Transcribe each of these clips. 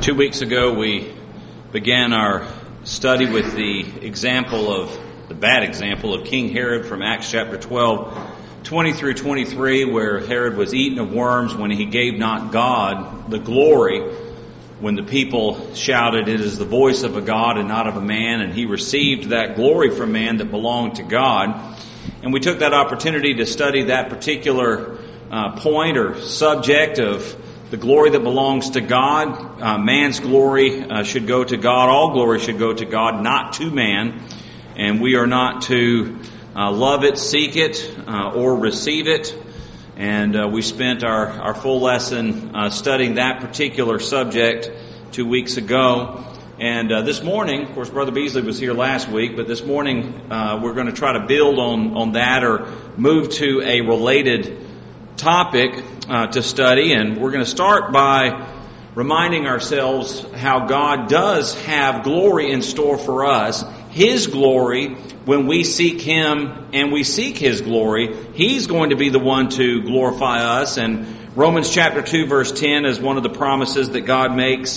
2 weeks ago, we began our study with the bad example of King Herod from Acts chapter 12, 20 through 23, where Herod was eaten of worms when he gave not God the glory, when the people shouted, "It is the voice of a God and not of a man," and he received that glory from man that belonged to God. And we took that opportunity to study that particular point or subject of the glory that belongs to God. Man's glory should go to God. All glory should go to God, not to man. And we are not to love it, seek it, or receive it. And we spent our full lesson studying that particular subject 2 weeks ago. And this morning, of course, Brother Beasley was here last week, but this morning we're going to try to build on that or move to a related topic to study. And we're going to start by reminding ourselves how God does have glory in store for us. His glory, when we seek Him and we seek His glory, He's going to be the one to glorify us. And Romans chapter 2 verse 10 is one of the promises that God makes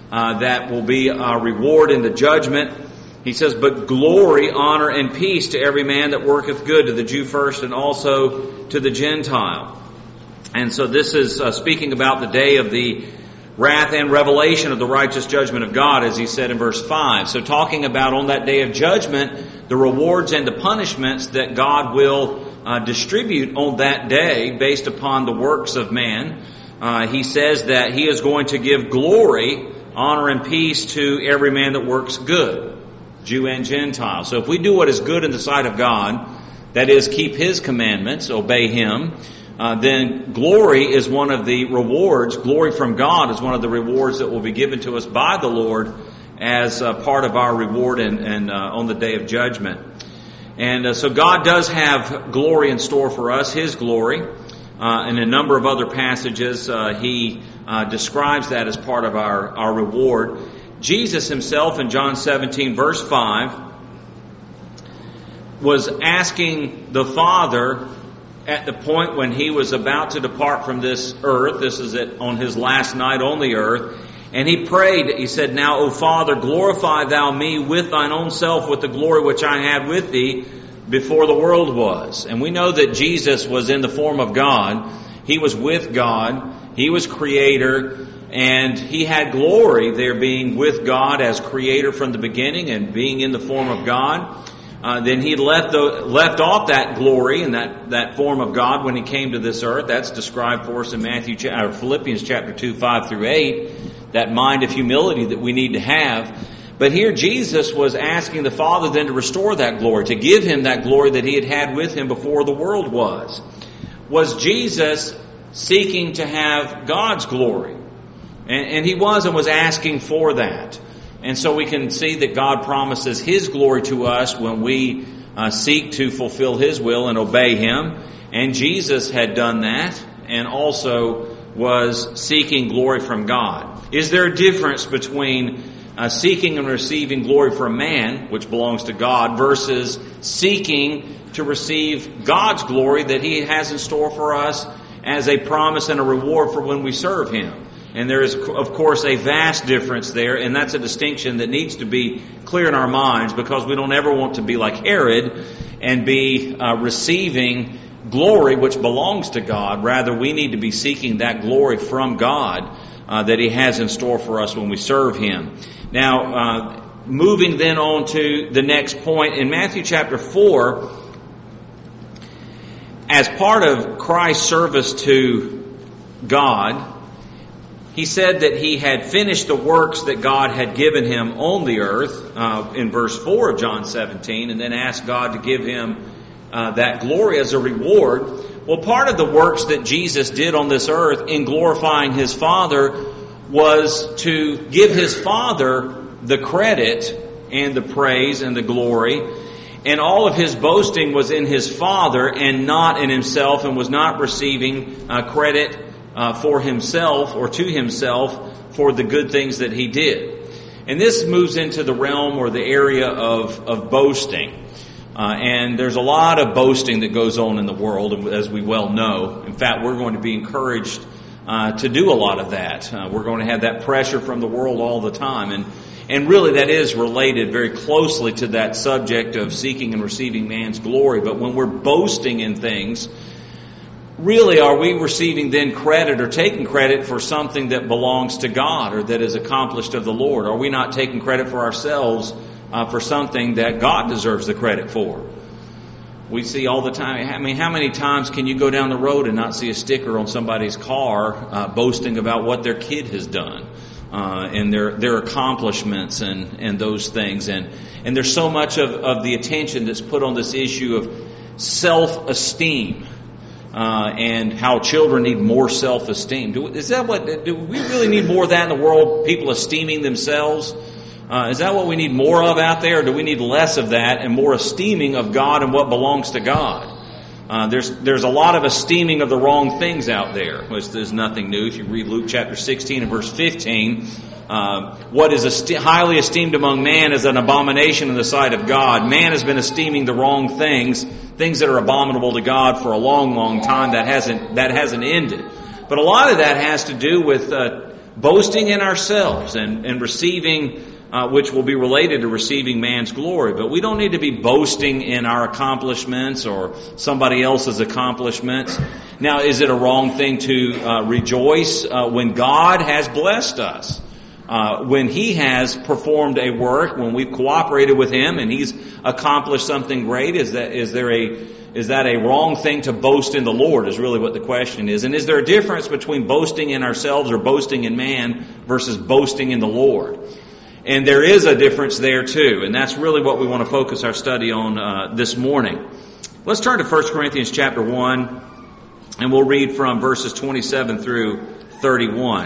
that will be our reward in the judgment. He says, "But glory, honor, and peace to every man that worketh good, to the Jew first and also to the Gentile." And so this is speaking about the day of the wrath and revelation of the righteous judgment of God, as he said in verse 5. So talking about on that day of judgment, the rewards and the punishments that God will distribute on that day based upon the works of man. He says that He is going to give glory, honor, and peace to every man that works good, Jew and Gentile. So if we do what is good in the sight of God, that is, keep His commandments, obey Him, then glory is one of the rewards. Glory from God is one of the rewards that will be given to us by the Lord as part of our reward and on the day of judgment. And so God does have glory in store for us, His glory. In a number of other passages, He describes that as part of our reward. Jesus Himself in John 17 verse 5 was asking the Father at the point when He was about to depart from this earth. This is on His last night on the earth. And He prayed, He said, "Now, O Father, glorify Thou me with Thine own self with the glory which I had with Thee before the world was." And we know that Jesus was in the form of God. He was with God. He was Creator. And He had glory there, being with God as Creator from the beginning and being in the form of God. Then He left off that glory and that form of God when He came to this earth. That's described for us in Philippians chapter 2, 5 through 8. That mind of humility that we need to have. But here Jesus was asking the Father then to restore that glory, to give Him that glory that He had with Him before the world was. Was Jesus seeking to have God's glory? And He was and was asking for that. And so we can see that God promises His glory to us when we seek to fulfill His will and obey Him. And Jesus had done that and also was seeking glory from God. Is there a difference between seeking and receiving glory from man, which belongs to God, versus seeking to receive God's glory that He has in store for us as a promise and a reward for when we serve Him? And there is, of course, a vast difference there, and that's a distinction that needs to be clear in our minds, because we don't ever want to be like Herod and be receiving glory which belongs to God. Rather, we need to be seeking that glory from God that He has in store for us when we serve Him. Now, moving then on to the next point, in Matthew chapter 4, as part of Christ's service to God, He said that He had finished the works that God had given Him on the earth, in verse 4 of John 17, and then asked God to give Him that glory as a reward. Well, part of the works that Jesus did on this earth in glorifying His Father was to give His Father the credit and the praise and the glory. And all of His boasting was in His Father and not in Himself, and was not receiving credit for Himself or to Himself for the good things that He did. And this moves into the realm or the area of boasting. And there's a lot of boasting that goes on in the world, as we well know. In fact, we're going to be encouraged to do a lot of that. We're going to have that pressure from the world all the time. And really that is related very closely to that subject of seeking and receiving man's glory. But when we're boasting in things, really are we receiving then credit or taking credit for something that belongs to God or that is accomplished of the Lord? Are we not taking credit for ourselves for something that God deserves the credit for? We see all the time. I mean, how many times can you go down the road and not see a sticker on somebody's car boasting about what their kid has done and their accomplishments and those things? And there's so much of the attention that's put on this issue of self-esteem and how children need more self-esteem. Do we really need more of that in the world? People esteeming themselves? Is that what we need more of out there, or do we need less of that and more esteeming of God and what belongs to God? There's a lot of esteeming of the wrong things out there, which is nothing new. If you read Luke chapter 16 and verse 15, what is highly esteemed among man is an abomination in the sight of God. Man has been esteeming the wrong things that are abominable to God for a long, long time. That hasn't ended. But a lot of that has to do with boasting in ourselves and receiving, which will be related to receiving man's glory. But we don't need to be boasting in our accomplishments or somebody else's accomplishments. Now, is it a wrong thing to rejoice when God has blessed us? When He has performed a work, when we've cooperated with Him and He's accomplished something great, is that a wrong thing to boast in the Lord is really what the question is. And is there a difference between boasting in ourselves or boasting in man versus boasting in the Lord? And there is a difference there too. And that's really what we want to focus our study on this morning. Let's turn to 1 Corinthians chapter 1, and we'll read from verses 27 through 31.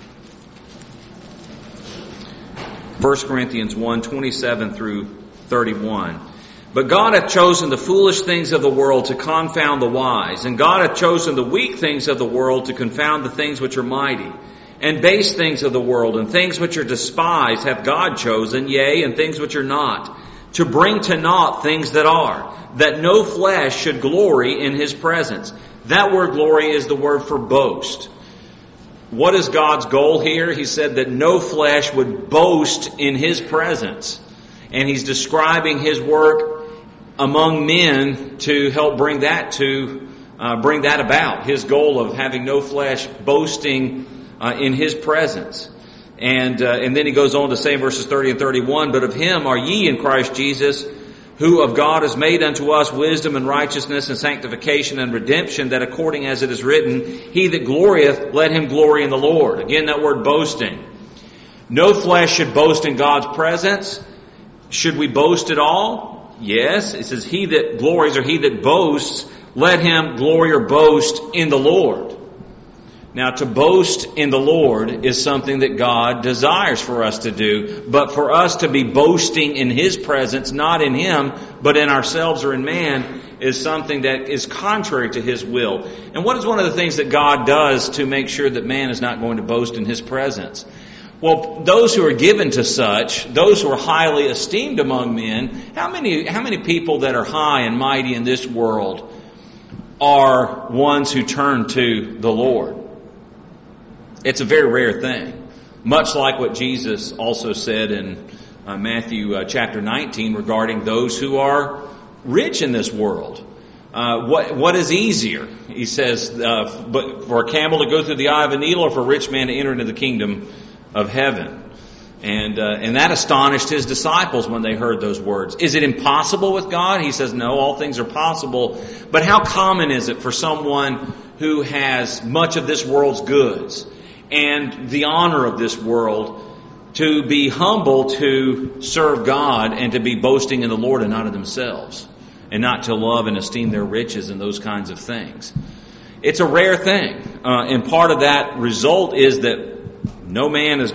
1 Corinthians 1, 27 through 31. But God hath chosen the foolish things of the world to confound the wise, and God hath chosen the weak things of the world to confound the things which are mighty. And base things of the world, and things which are despised hath God chosen, yea, and things which are not, to bring to naught things that are, that no flesh should glory in His presence. That word glory is the word for boast. What is God's goal here? He said that no flesh would boast in His presence. And He's describing His work among men to help bring that about. His goal of having no flesh boasting in His presence. And then he goes on to say in verses 30 and 31, But of Him are ye in Christ Jesus, who of God is made unto us wisdom and righteousness and sanctification and redemption, that according as it is written, He that glorieth, let him glory in the Lord. Again, that word boasting. No flesh should boast in God's presence. Should we boast at all? Yes. It says, He that glories or he that boasts, let him glory or boast in the Lord. Now, to boast in the Lord is something that God desires for us to do. But for us to be boasting in His presence, not in Him, but in ourselves or in man, is something that is contrary to His will. And what is one of the things that God does to make sure that man is not going to boast in His presence? Well, those who are given to such, those who are highly esteemed among men, how many people that are high and mighty in this world are ones who turn to the Lord? It's a very rare thing. Much like what Jesus also said in Matthew chapter 19 regarding those who are rich in this world. What is easier? He says, but for a camel to go through the eye of a needle, or for a rich man to enter into the kingdom of heaven. And that astonished His disciples when they heard those words. Is it impossible with God? He says, no, all things are possible. But how common is it for someone who has much of this world's goods and the honor of this world to be humble to serve God and to be boasting in the Lord and not in themselves, and not to love and esteem their riches and those kinds of things? It's a rare thing. And part of that result is that no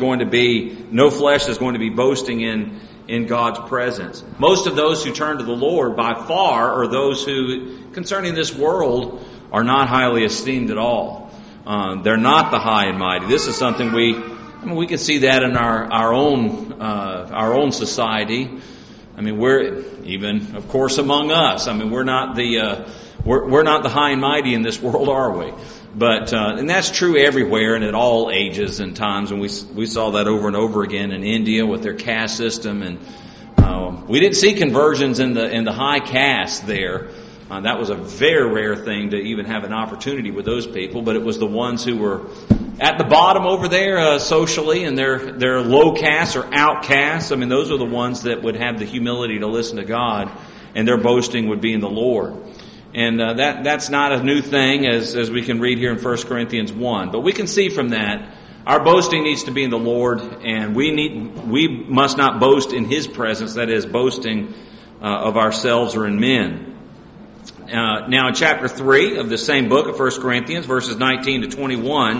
flesh is going to be boasting in God's presence. Most of those who turn to the Lord by far are those who, concerning this world, are not highly esteemed at all. They're not the high and mighty. This is something we can see that in our own society. I mean, we're even, of course, among us. I mean, we're not the high and mighty in this world, are we? But and that's true everywhere and at all ages and times. And we saw that over and over again in India with their caste system. And we didn't see conversions in the high caste there. That was a very rare thing to even have an opportunity with those people. But it was the ones who were at the bottom over there socially, and they're low caste or outcasts. I mean, those are the ones that would have the humility to listen to God, and their boasting would be in the Lord. And that's not a new thing, as we can read here in 1 Corinthians 1. But we can see from that, our boasting needs to be in the Lord, and we must not boast in His presence, that is, boasting of ourselves or in men. Now in chapter 3 of the same book of 1 Corinthians, verses 19 to 21,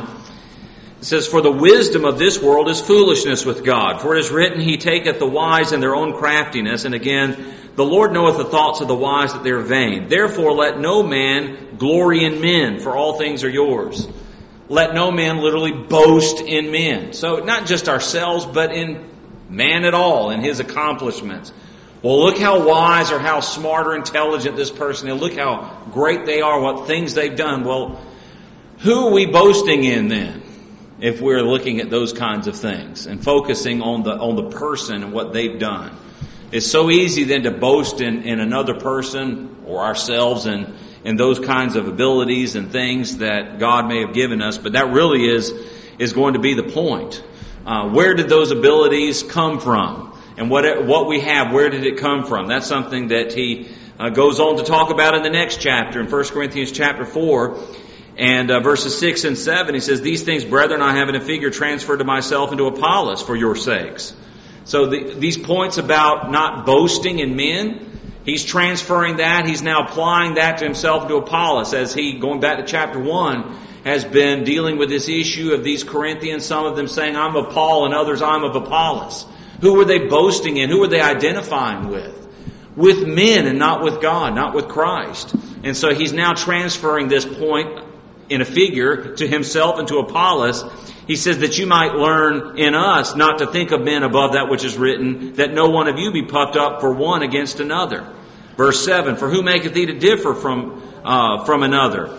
it says, "For the wisdom of this world is foolishness with God. For it is written, He taketh the wise in their own craftiness. And again, the Lord knoweth the thoughts of the wise, that they are vain. Therefore let no man glory in men, for all things are yours." Let no man literally boast in men. So not just ourselves, but in man at all, in his accomplishments. Well, look how wise or how smart or intelligent this person is. Look how great they are, what things they've done. Well, who are we boasting in then? If we're looking at those kinds of things and focusing on the person and what they've done. It's so easy then to boast in another person or ourselves and those kinds of abilities and things that God may have given us, but that really is going to be the point. Where did those abilities come from? And what we have, where did it come from? That's something that he goes on to talk about in the next chapter, in 1 Corinthians chapter 4. And verses 6 and 7, he says, "These things, brethren, I have in a figure transferred to myself and to Apollos for your sakes." So these points about not boasting in men, he's transferring that. He's now applying that to himself and to Apollos, as he, going back to chapter 1, has been dealing with this issue of these Corinthians, some of them saying, "I'm of Paul," and others, "I'm of Apollos." Who were they boasting in? Who were they identifying with? With men and not with God, not with Christ. And so he's now transferring this point in a figure to himself and to Apollos. He says that you might learn in us not to think of men above that which is written, that no one of you be puffed up for one against another. Verse 7, "For who maketh thee to differ from another?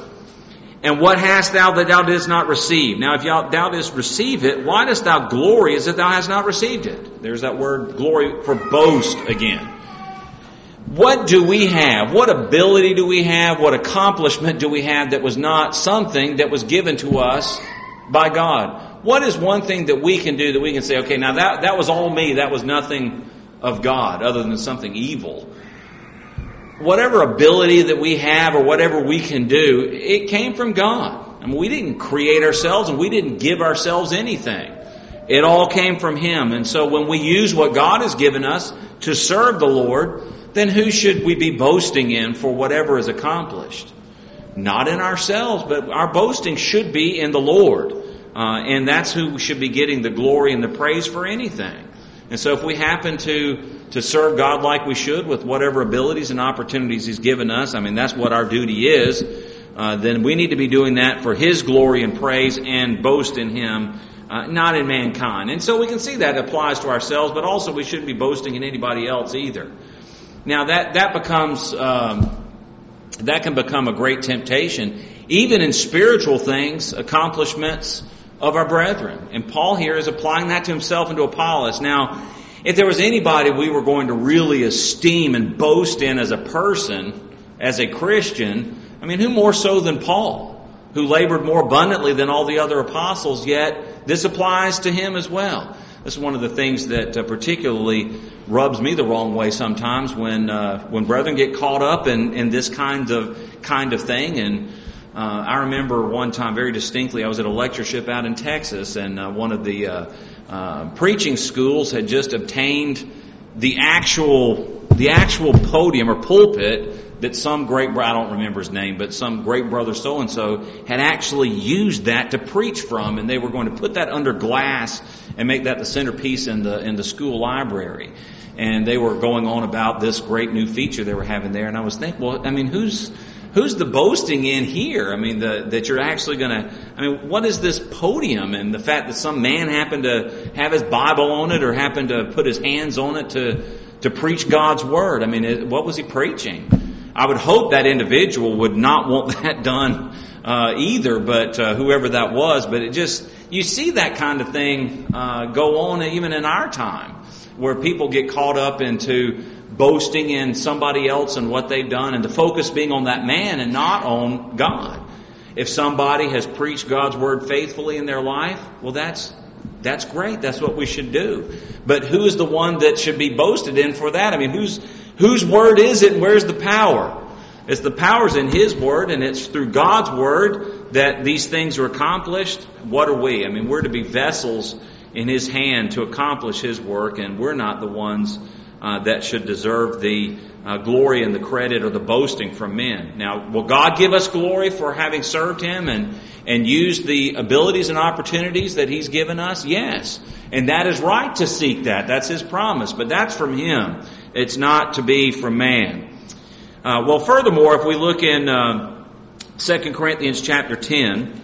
And what hast thou that thou didst not receive? Now if thou didst receive it, why dost thou glory as if thou hast not received it?" There's that word glory for boast again. What do we have? What ability do we have? What accomplishment do we have that was not something that was given to us by God? What is one thing that we can do that we can say, okay, now that was all me. That was nothing of God other than something evil. Whatever ability that we have or whatever we can do, it came from God. I mean, we didn't create ourselves and we didn't give ourselves anything. It all came from Him. And so when we use what God has given us to serve the Lord, then who should we be boasting in for whatever is accomplished? Not in ourselves, but our boasting should be in the Lord. And that's who should be getting the glory and the praise for anything. And so if we happen to serve God like we should with whatever abilities and opportunities He's given us, I mean, that's what our duty is, then we need to be doing that for His glory and praise and boast in Him, not in mankind. And so we can see that applies to ourselves, but also we shouldn't be boasting in anybody else either. Now that can become a great temptation, even in spiritual things, accomplishments of our brethren. And Paul here is applying that to himself and to Apollos. Now, if there was anybody we were going to really esteem and boast in as a person, as a Christian, I mean, who more so than Paul, who labored more abundantly than all the other apostles, yet this applies to him as well. This is one of the things that particularly rubs me the wrong way sometimes when brethren get caught up in this kind of thing. And I remember one time very distinctly, I was at a lectureship out in Texas, and one of the preaching schools had just obtained the actual podium or pulpit that some great, I don't remember his name, but some great brother so-and-so had actually used that to preach from, and they were going to put that under glass and make that the centerpiece in the school library. And they were going on about this great new feature they were having there, and I was thinking, well, I mean, who's the boasting in here? I mean, that you're actually going to, I mean, what is this podium? And the fact that some man happened to have his Bible on it or happened to put his hands on it to preach God's Word. I mean, what was he preaching? I would hope that individual would not want that done either, but whoever that was. But it just, you see that kind of thing go on even in our time, where people get caught up into boasting in somebody else and what they've done, and the focus being on that man and not on God. If somebody has preached God's word faithfully in their life, well, that's great. That's what we should do. But who is the one that should be boasted in for that? I mean, whose word is it, and where's the power? It's the power's in His word, and it's through God's word that these things are accomplished. What are we? I mean, we're to be vessels in His hand to accomplish His work, and we're not the ones that should deserve the glory and the credit or the boasting from men. Now, will God give us glory for having served Him and used the abilities and opportunities that He's given us? Yes. And that is right to seek that. That's His promise. But that's from Him. It's not to be from man. Well, furthermore, if we look in 2 Corinthians chapter 10,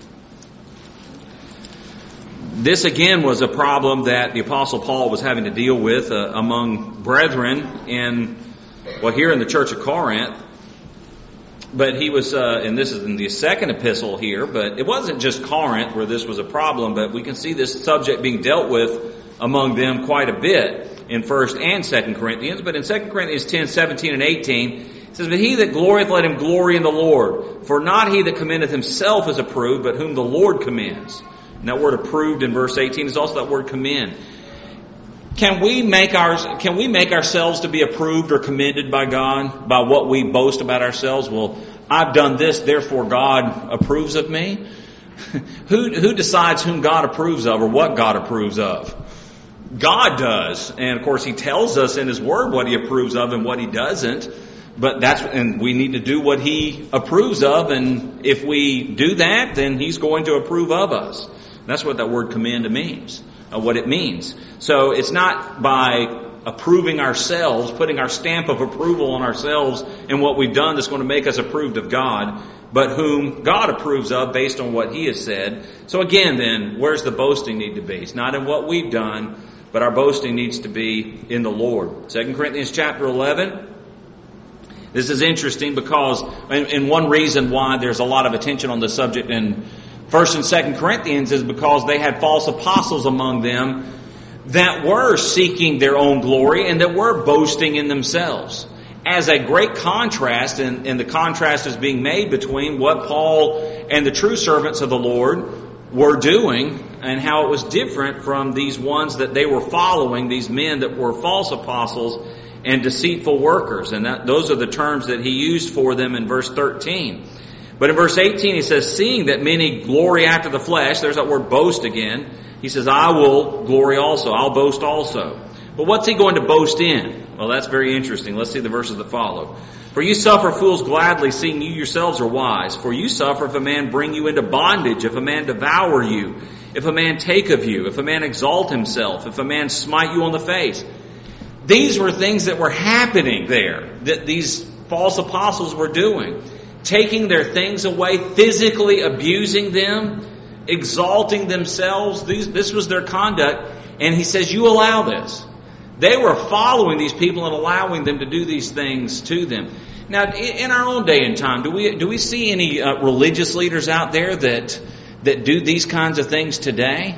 this again was a problem that the Apostle Paul was having to deal with among brethren here in the church of Corinth. But he was, and this is in the second epistle here, but it wasn't just Corinth where this was a problem, but we can see this subject being dealt with among them quite a bit in 1 and 2 Corinthians. But in 2 Corinthians 10, 17 and 18, it says, "But he that glorieth, let him glory in the Lord. For not he that commendeth himself is approved, but whom the Lord commends." And that word approved in verse 18 is also that word commend. Can we make ourselves to be approved or commended by God by what we boast about ourselves? Well, I've done this, therefore God approves of me. Who decides whom God approves of or what God approves of? God does. And of course He tells us in His Word what He approves of and what He doesn't. But and we need to do what He approves of, and if we do that, then He's going to approve of us. That's what that word commend means, what it means. So it's not by approving ourselves, putting our stamp of approval on ourselves and what we've done that's going to make us approved of God, but whom God approves of based on what He has said. So again then, where's the boasting need to be? It's not in what we've done, but our boasting needs to be in the Lord. 2 Corinthians chapter 11. This is interesting because, and one reason why there's a lot of attention on this subject in 1 and 2 Corinthians is because they had false apostles among them that were seeking their own glory and that were boasting in themselves. As a great contrast, and the contrast is being made between what Paul and the true servants of the Lord were doing and how it was different from these ones that they were following, these men that were false apostles and deceitful workers. And those are the terms that he used for them in verse 13. But in verse 18 he says, "Seeing that many glory after the flesh," there's that word boast again. He says, "I will glory also." I'll boast also. But what's he going to boast in? Well, that's very interesting. Let's see the verses that follow. "For you suffer fools gladly, seeing you yourselves are wise. For you suffer if a man bring you into bondage, if a man devour you, if a man take of you, if a man exalt himself, if a man smite you on the face." These were things that were happening there, that these false apostles were doing. Taking their things away, physically abusing them, exalting themselves. This was their conduct. And he says, you allow this. They were following these people and allowing them to do these things to them. Now, in our own day and time, do we see any religious leaders out there that do these kinds of things today?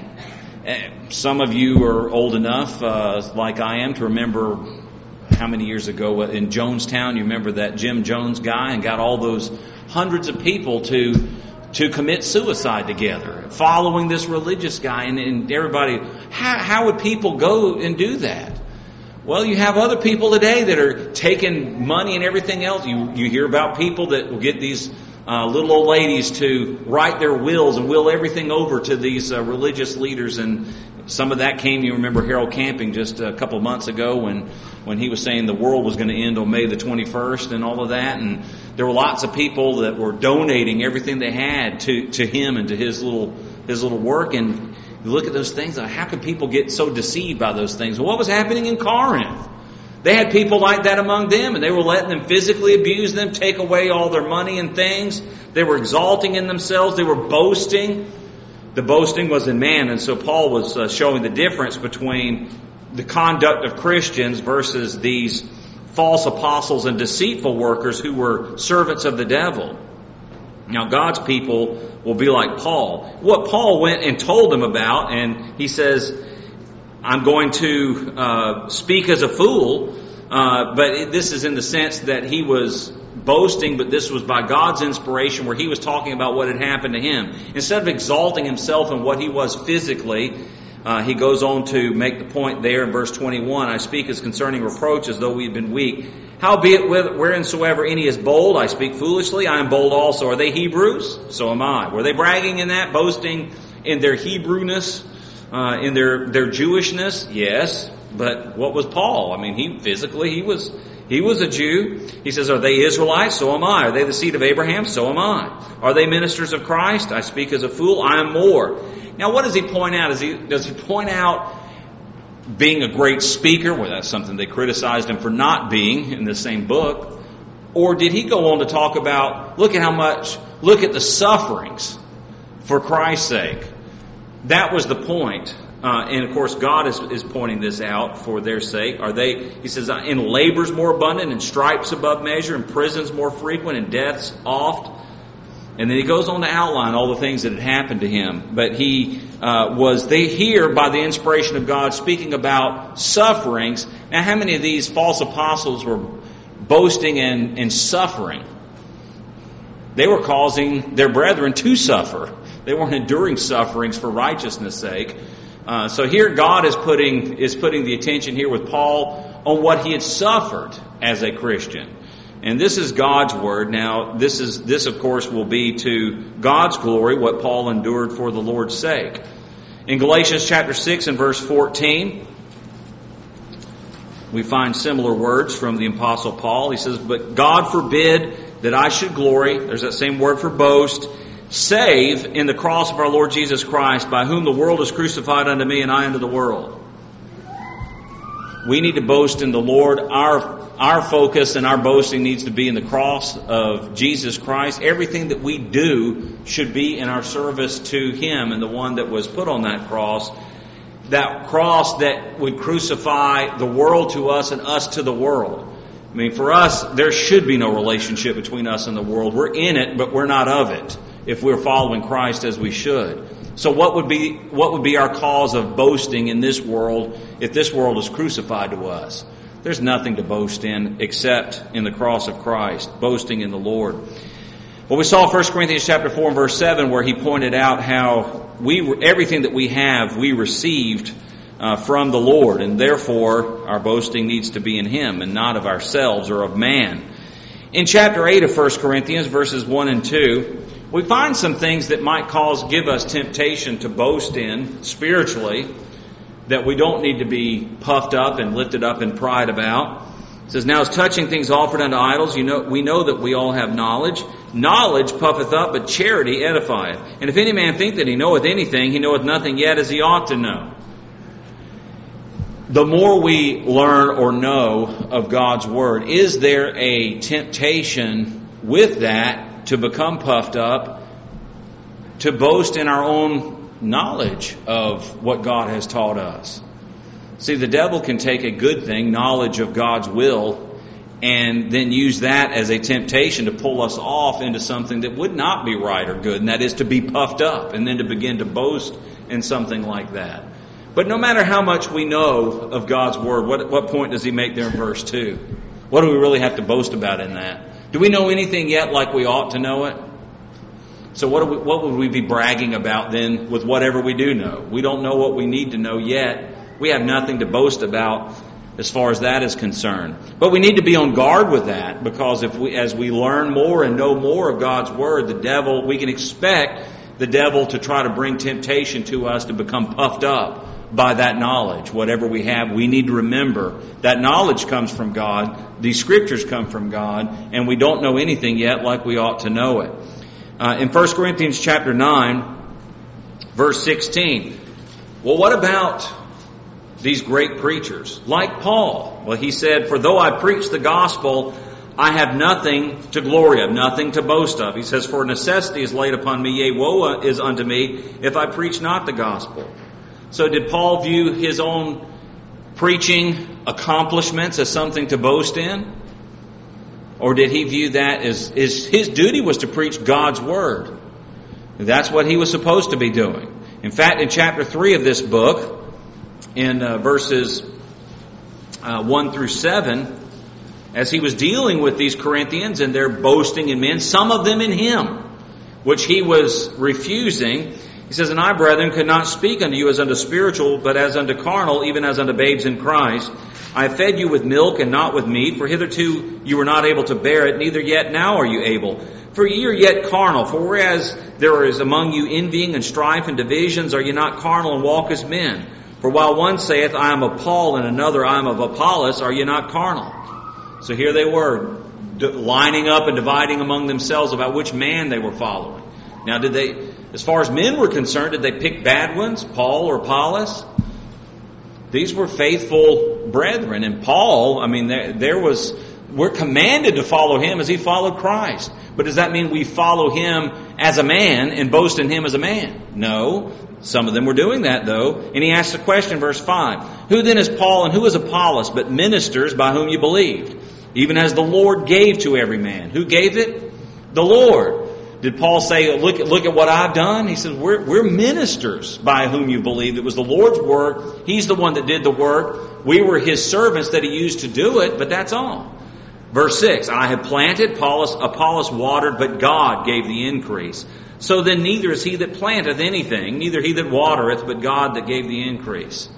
Some of you are old enough, like I am, to remember how many years ago in Jonestown, you remember that Jim Jones guy, and got all those hundreds of people to commit suicide together, following this religious guy, and everybody. How would people go and do that? Well, you have other people today that are taking money and everything else. You hear about people that will get these little old ladies to write their wills and will everything over to these religious leaders, and some of that came. You remember Harold Camping just a couple of months ago when he was saying the world was going to end on May the 21st and all of that, and there were lots of people that were donating everything they had to him and to his little work. And you look at those things, how could people get so deceived by those things? Well, what was happening in Corinth? They had people like that among them, and they were letting them physically abuse them, take away all their money and things. They were exalting in themselves. They were boasting. The boasting was in man. And so Paul was showing the difference between the conduct of Christians versus these false apostles and deceitful workers who were servants of the devil. Now, God's people will be like Paul. What Paul went and told them about, and he says, I'm going to speak as a fool, but this is in the sense that he was boasting, but this was by God's inspiration, where he was talking about what had happened to him. Instead of exalting himself in what he was physically, he goes on to make the point there in verse 21, I speak as concerning reproach as though we had been weak. Howbeit, whereinsoever any is bold, I speak foolishly, I am bold also. Are they Hebrews? So am I. Were they bragging in that, boasting in their Hebrewness, in their Jewishness? Yes. But what was Paul? I mean, he was a Jew. He says, are they Israelites? So am I. Are they the seed of Abraham? So am I. Are they ministers of Christ? I speak as a fool. I am more. Now, what does he point out? Does he point out being a great speaker? Well, that's something they criticized him for not being in the same book. Or did he go on to talk about, look at the sufferings for Christ's sake? That was the point. And of course, God is pointing this out for their sake. He says, in labors more abundant, and stripes above measure, and prisons more frequent, and deaths oft. And then he goes on to outline all the things that had happened to him. But he was here by the inspiration of God speaking about sufferings. Now, how many of these false apostles were boasting and suffering? They were causing their brethren to suffer. They weren't enduring sufferings for righteousness' sake. So here God is putting the attention here with Paul on what he had suffered as a Christian. And this is God's word. Now, this of course will be to God's glory, what Paul endured for the Lord's sake. In Galatians chapter 6 and verse 14, we find similar words from the Apostle Paul. He says, but God forbid that I should glory, there's that same word for boast, save in the cross of our Lord Jesus Christ, by whom the world is crucified unto me and I unto the world. We need to boast in the Lord. Our focus and our boasting needs to be in the cross of Jesus Christ. Everything that we do should be in our service to Him and the one that was put on that cross that would crucify the world to us and us to the world. I mean, for us, there should be no relationship between us and the world. We're in it, but we're not of it, if we're following Christ as we should. So what would be our cause of boasting in this world if this world is crucified to us? There's nothing to boast in except in the cross of Christ, boasting in the Lord. Well, we saw 1 Corinthians chapter 4 and verse 7 where he pointed out how everything that we have, we received from the Lord, and therefore our boasting needs to be in Him and not of ourselves or of man. In chapter 8 of 1 Corinthians, verses 1 and 2, we find some things that might give us temptation to boast in spiritually, that we don't need to be puffed up and lifted up in pride about. It says, now as touching things offered unto idols, we know that we all have knowledge. Knowledge puffeth up, but charity edifieth. And if any man think that he knoweth anything, he knoweth nothing yet as he ought to know. The more we learn or know of God's Word, is there a temptation with that to become puffed up, to boast in our own knowledge of what God has taught us? See, the devil can take a good thing, knowledge of God's will, and then use that as a temptation to pull us off into something that would not be right or good, and that is to be puffed up and then to begin to boast in something like that. But no matter how much we know of God's Word, what point does he make there in verse 2? What do we really have to boast about in that? Do we know anything yet like we ought to know it? So what would we be bragging about then with whatever we do know? We don't know what we need to know yet. We have nothing to boast about as far as that is concerned. But we need to be on guard with that, because as we learn more and know more of God's Word, we can expect the devil to try to bring temptation to us to become puffed up by that knowledge. Whatever we have, we need to remember that knowledge comes from God. These Scriptures come from God, and we don't know anything yet like we ought to know it. In 1 Corinthians chapter 9, verse 16, well, what about these great preachers like Paul? Well, he said, for though I preach the gospel, I have nothing to glory of, nothing to boast of. He says, for necessity is laid upon me, yea, woe is unto me if I preach not the gospel. So did Paul view his own preaching accomplishments as something to boast in? Or did he view that as his duty was to preach God's Word? That's what he was supposed to be doing. In fact, in chapter 3 of this book, in verses 1 through 7, as he was dealing with these Corinthians and their boasting in men, some of them in him, which he was refusing, he says, "And I, brethren, could not speak unto you as unto spiritual, but as unto carnal, even as unto babes in Christ. I have fed you with milk and not with meat, for hitherto you were not able to bear it, neither yet now are you able. For ye are yet carnal, for whereas there is among you envying and strife and divisions, are ye not carnal and walk as men? For while one saith, I am of Paul, and another, I am of Apollos, are ye not carnal?" So here they were, lining up and dividing among themselves about which man they were following. Now, did they, as far as men were concerned, did they pick bad ones, Paul or Apollos? These were faithful brethren. And Paul, I mean, we're commanded to follow him as he followed Christ. But does that mean we follow him as a man and boast in him as a man? No. Some of them were doing that, though. And he asks the question, verse 5, "Who then is Paul and who is Apollos, but ministers by whom you believed? Even as the Lord gave to every man." Who gave it? The Lord. Did Paul say, look at what I've done? He says, we're ministers by whom you believed. It was the Lord's work. He's the one that did the work. We were his servants that he used to do it, but that's all. Verse 6, "I have planted, Apollos watered, but God gave the increase. So then neither is he that planteth anything, neither he that watereth, but God that gave the increase."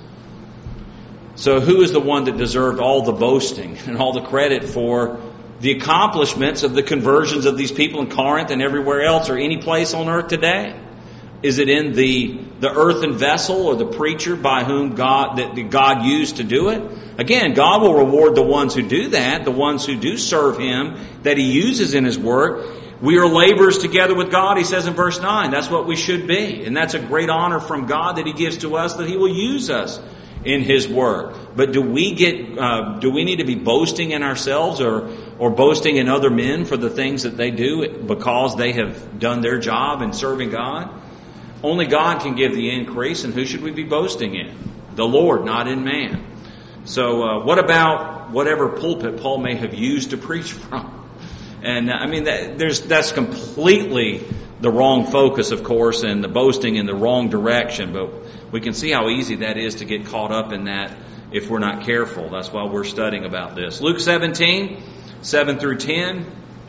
So who is the one that deserved all the boasting and all the credit for the accomplishments of the conversions of these people in Corinth and everywhere else or any place on earth today? Is it in the earthen vessel or the preacher by whom God used to do it? Again, God will reward the ones who do that, the ones who do serve him, that he uses in his work. We are laborers together with God, he says in verse 9. That's what we should be. And that's a great honor from God that he gives to us, that he will use us in his work. But do we need to be boasting in ourselves or boasting in other men for the things that they do because they have done their job in serving God? Only God can give the increase, and who should we be boasting in? The Lord, not in man. So what about whatever pulpit Paul may have used to preach from? And I mean, that's completely the wrong focus, of course, and the boasting in the wrong direction. But we can see how easy that is to get caught up in that if we're not careful. That's why we're studying about this. Luke 17, 7 through 10.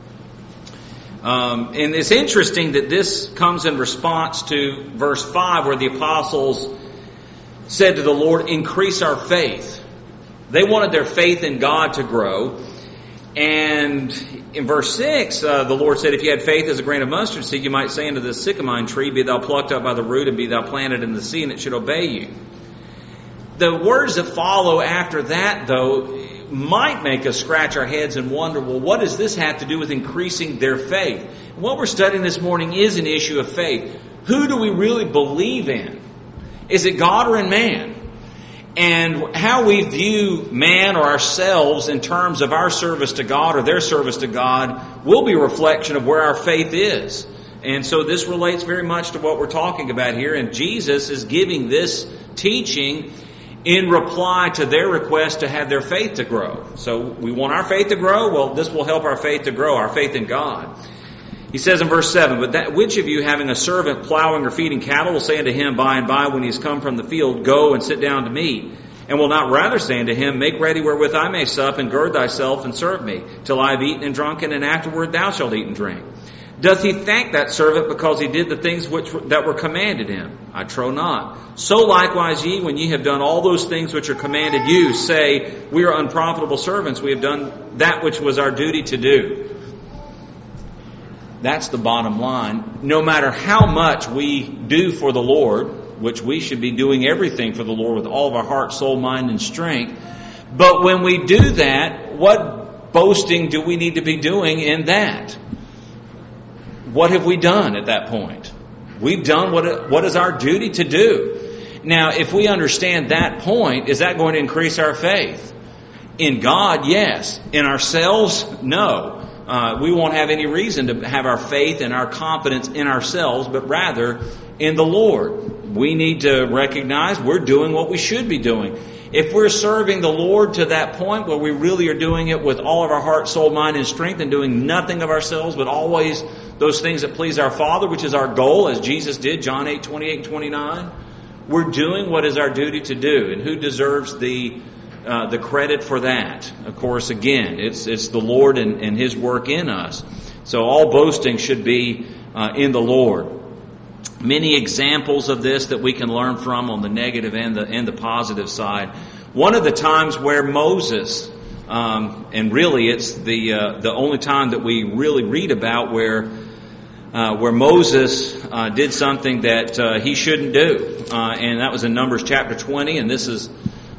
And it's interesting that this comes in response to verse 5, where the apostles said to the Lord, "Increase our faith." They wanted their faith in God to grow. And in verse 6, the Lord said, "If you had faith as a grain of mustard seed, you might say unto this sycamore tree, Be thou plucked up by the root, and be thou planted in the sea, and it should obey you." The words that follow after that, though, might make us scratch our heads and wonder, well, what does this have to do with increasing their faith? What we're studying this morning is an issue of faith. Who do we really believe in? Is it God or in man? And how we view man or ourselves in terms of our service to God or their service to God will be a reflection of where our faith is. And so this relates very much to what we're talking about here. And Jesus is giving this teaching in reply to their request to have their faith to grow. So we want our faith to grow. Well, this will help our faith to grow, our faith in God. He says in verse 7, "But which of you, having a servant plowing or feeding cattle, will say unto him by and by when he is come from the field, Go and sit down to meat? And will not rather say unto him, Make ready wherewith I may sup, and gird thyself, and serve me, till I have eaten and drunken, and afterward thou shalt eat and drink? Doth he thank that servant because he did the things that were commanded him? I trow not. So likewise ye, when ye have done all those things which are commanded you, say, We are unprofitable servants, we have done that which was our duty to do." That's the bottom line. No matter how much we do for the Lord, which we should be doing everything for the Lord with all of our heart, soul, mind, and strength, but when we do that, what boasting do we need to be doing in that? What have we done at that point? We've done what is our duty to do. Now, if we understand that point, is that going to increase our faith? In God, yes. In ourselves, no. We won't have any reason to have our faith and our confidence in ourselves, but rather in the Lord. we need to recognize we're doing what we should be doing. If we're serving the Lord to that point where we really are doing it with all of our heart, soul, mind, and strength, and doing nothing of ourselves, but always those things that please our Father, which is our goal, as Jesus did, John 8:28 and 29, we're doing what is our duty to do. And who deserves the credit for that? Of course, again, it's the Lord and His work in us. So all boasting should be in the Lord. Many examples of this that we can learn from on the negative and the positive side. One of the times where Moses, and really it's the only time that we really read about where Moses did something that he shouldn't do, and that was in Numbers chapter 20. And this is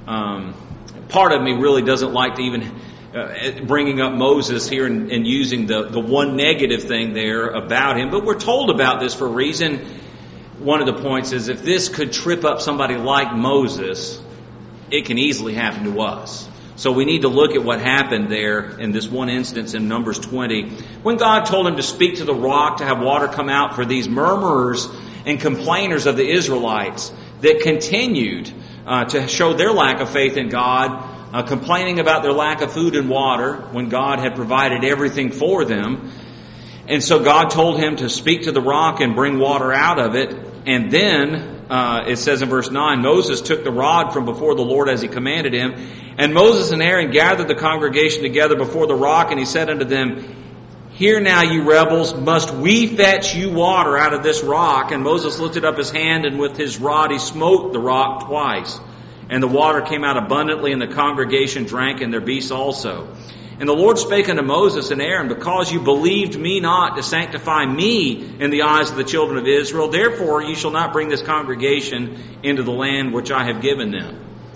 part of me really doesn't like to even bringing up Moses here and using the one negative thing there about him, but we're told about this for a reason. One of the points is if this could trip up somebody like Moses, it can easily happen to us. So we need to look at what happened there in this one instance in Numbers 20. When God told him to speak to the rock to have water come out for these murmurers and complainers of the Israelites that continued to show their lack of faith in God, complaining about their lack of food and water when God had provided everything for them. And so God told him to speak to the rock and bring water out of it. And then, it says in verse 9, Moses took the rod from before the Lord as he commanded him. And Moses and Aaron gathered the congregation together before the rock, and he said unto them, Hear now, you rebels, must we fetch you water out of this rock? And Moses lifted up his hand, and with his rod he smote the rock twice. And the water came out abundantly, and the congregation drank, and their beasts also. And the Lord spake unto Moses and Aaron, Because you believed me not to sanctify me in the eyes of the children of Israel, therefore you shall not bring this congregation into the land which I have given them.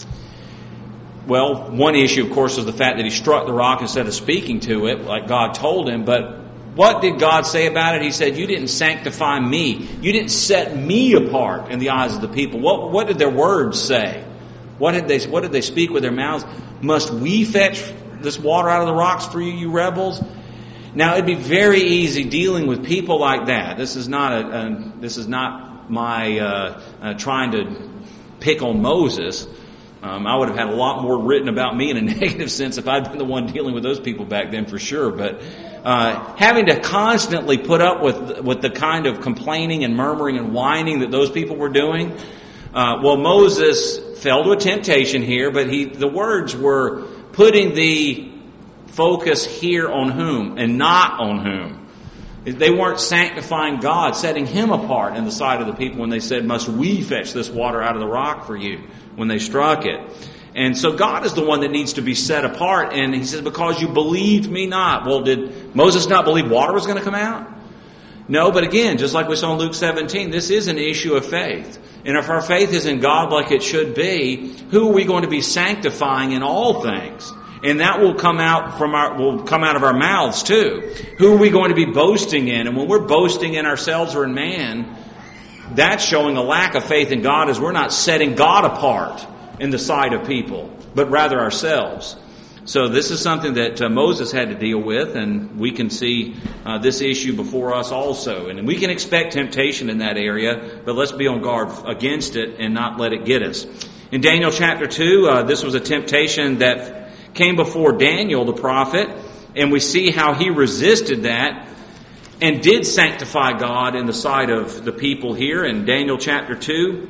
Well, one issue, of course, is the fact that he struck the rock instead of speaking to it, like God told him. But what did God say about it? He said, You didn't sanctify me. You didn't set me apart in the eyes of the people. What did their words say? What did they speak with their mouths? Must we fetch this water out of the rocks for you, you rebels? Now, it'd be very easy dealing with people like that. This is not my trying to pick on Moses. I would have had a lot more written about me in a negative sense if I'd been the one dealing with those people back then, for sure. But having to constantly put up with the kind of complaining and murmuring and whining that those people were doing. Well, Moses fell to a temptation here, but the words were putting the focus here on whom and not on whom. They weren't sanctifying God, setting Him apart in the sight of the people when they said, Must we fetch this water out of the rock for you, when they struck it. And so God is the one that needs to be set apart. And He says, Because you believed me not. Well, did Moses not believe water was going to come out? No, but again, just like we saw in Luke 17, this is an issue of faith. And if our faith is in God like it should be, who are we going to be sanctifying in all things? And that will come out of our mouths too. Who are we going to be boasting in? And when we're boasting in ourselves or in man, that's showing a lack of faith in God, as we're not setting God apart in the sight of people, but rather ourselves. So this is something that Moses had to deal with, and we can see this issue before us also. And we can expect temptation in that area, but let's be on guard against it and not let it get us. In Daniel chapter 2, this was a temptation that came before Daniel the prophet, and we see how he resisted that and did sanctify God in the sight of the people here in Daniel chapter 2.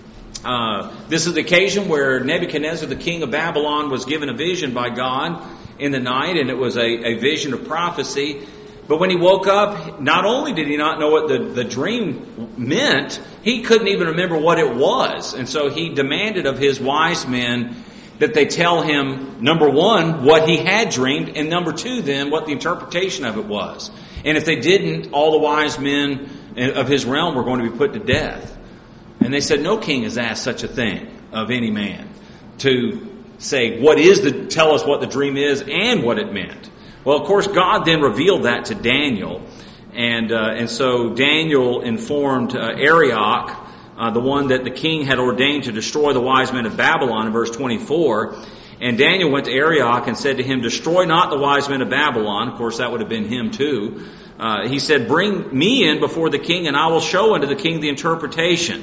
This is the occasion where Nebuchadnezzar, the king of Babylon, was given a vision by God in the night, and it was a vision of prophecy. But when he woke up, not only did he not know what the dream meant, he couldn't even remember what it was. And so he demanded of his wise men that they tell him, number one, what he had dreamed, and number two, then, what the interpretation of it was. And if they didn't, all the wise men of his realm were going to be put to death. And they said, no king has asked such a thing of any man, to say, tell us what the dream is and what it meant. Well, of course, God then revealed that to Daniel. And so Daniel informed Arioch, the one that the king had ordained to destroy the wise men of Babylon, in verse 24. And Daniel went to Arioch and said to him, Destroy not the wise men of Babylon. Of course, that would have been him too. He said, Bring me in before the king, and I will show unto the king the interpretation.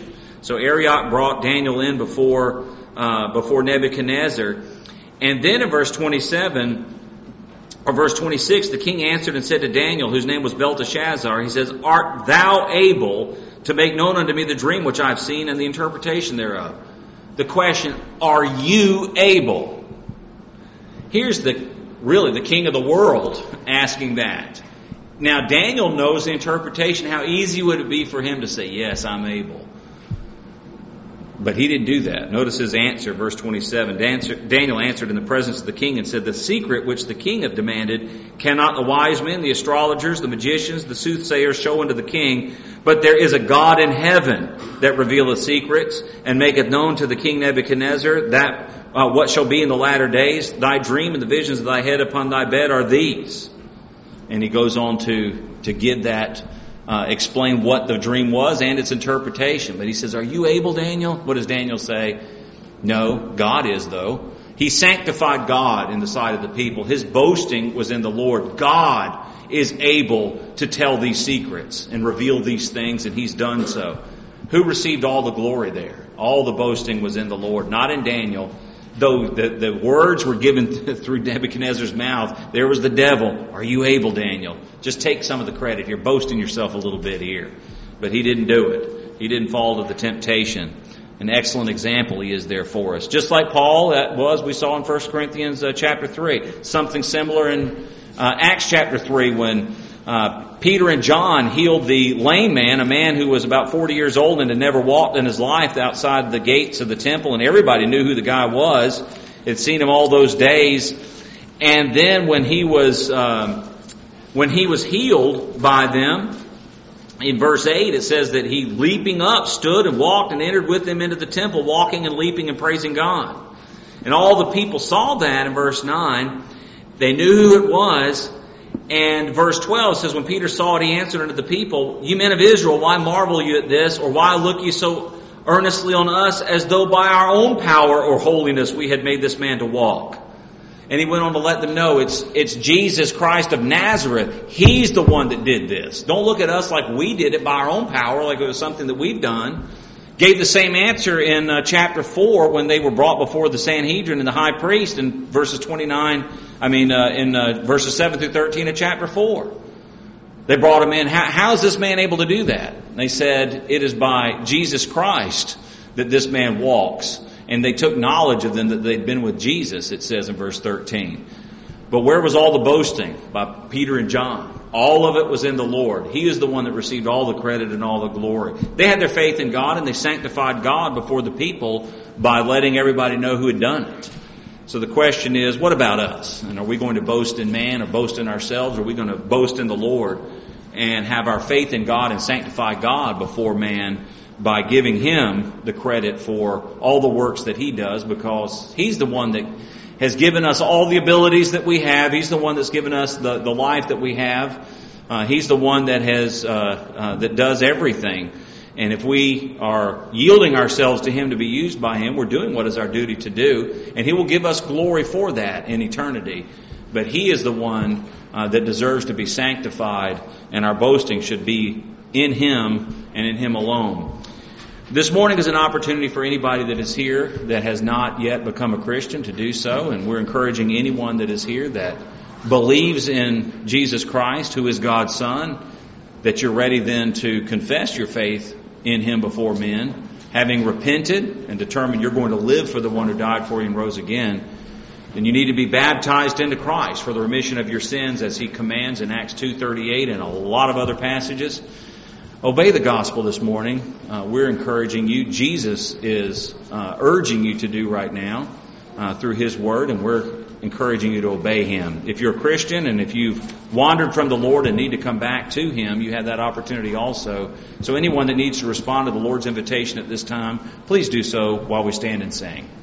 So Arioch brought Daniel in before Nebuchadnezzar. And then in verse 27, or verse 26, the king answered and said to Daniel, whose name was Belteshazzar, he says, Art thou able to make known unto me the dream which I have seen and the interpretation thereof? The question, are you able? Here's really the king of the world asking that. Now Daniel knows the interpretation. How easy would it be for him to say, yes, I'm able? But he didn't do that. Notice his answer, verse 27. Daniel answered in the presence of the king and said, The secret which the king hath demanded cannot the wise men, the astrologers, the magicians, the soothsayers show unto the king. But there is a God in heaven that revealeth secrets, and maketh known to the king Nebuchadnezzar that what shall be in the latter days. Thy dream and the visions of thy head upon thy bed are these. And he goes on to give that, explain what the dream was and its interpretation. But he says, are you able, Daniel? What does Daniel say? No, God is, though. He sanctified God in the sight of the people. His boasting was in the Lord. God is able to tell these secrets and reveal these things, and he's done so. Who received all the glory there? All the boasting was in the Lord, not in Daniel. Though the words were given through Nebuchadnezzar's mouth, there was the devil. Are you able, Daniel? Just take some of the credit. You're boasting yourself a little bit here. But he didn't do it. He didn't fall to the temptation. An excellent example he is there for us. Just like Paul, we saw in 1 Corinthians chapter 3. Something similar in Acts chapter 3 when Peter and John healed the lame man, a man who was about 40 years old and had never walked in his life outside the gates of the temple, and everybody knew who the guy was. Had seen him all those days. And then when he was healed by them, in verse 8 it says that he, leaping up, stood and walked and entered with them into the temple, walking and leaping and praising God. And all the people saw that in verse 9. They knew who it was. And verse 12 says, when Peter saw it, he answered unto the people, Ye men of Israel, why marvel you at this? Or why look ye so earnestly on us, as though by our own power or holiness we had made this man to walk? And he went on to let them know it's Jesus Christ of Nazareth. He's the one that did this. Don't look at us like we did it by our own power, like it was something that we've done. Gave the same answer in chapter 4 when they were brought before the Sanhedrin and the high priest in verses 7 through 13 of chapter 4. They brought him in. How is this man able to do that? And they said, it is by Jesus Christ that this man walks. And they took knowledge of them that they'd been with Jesus, it says in verse 13. But where was all the boasting? By Peter and John. All of it was in the Lord. He is the one that received all the credit and all the glory. They had their faith in God, and they sanctified God before the people by letting everybody know who had done it. So the question is, what about us? And are we going to boast in man or boast in ourselves? Or are we going to boast in the Lord and have our faith in God and sanctify God before man by giving Him the credit for all the works that He does, because He's the one that has given us all the abilities that we have. He's the one that's given us the life that we have. He's the one that that does everything. And if we are yielding ourselves to Him to be used by Him, we're doing what is our duty to do. And He will give us glory for that in eternity. But He is the one that deserves to be sanctified, and our boasting should be in Him and in Him alone. This morning is an opportunity for anybody that is here that has not yet become a Christian to do so. And we're encouraging anyone that is here that believes in Jesus Christ, who is God's Son, that you're ready then to confess your faith in Him before men, having repented and determined you're going to live for the one who died for you and rose again. Then you need to be baptized into Christ for the remission of your sins, as He commands in Acts 2:38 and a lot of other passages. Obey the gospel this morning. We're encouraging you. Jesus is urging you to do right now through His Word, and we're encouraging you to obey Him. If you're a Christian and if you've wandered from the Lord and need to come back to Him, you have that opportunity also. So anyone that needs to respond to the Lord's invitation at this time, please do so while we stand and sing.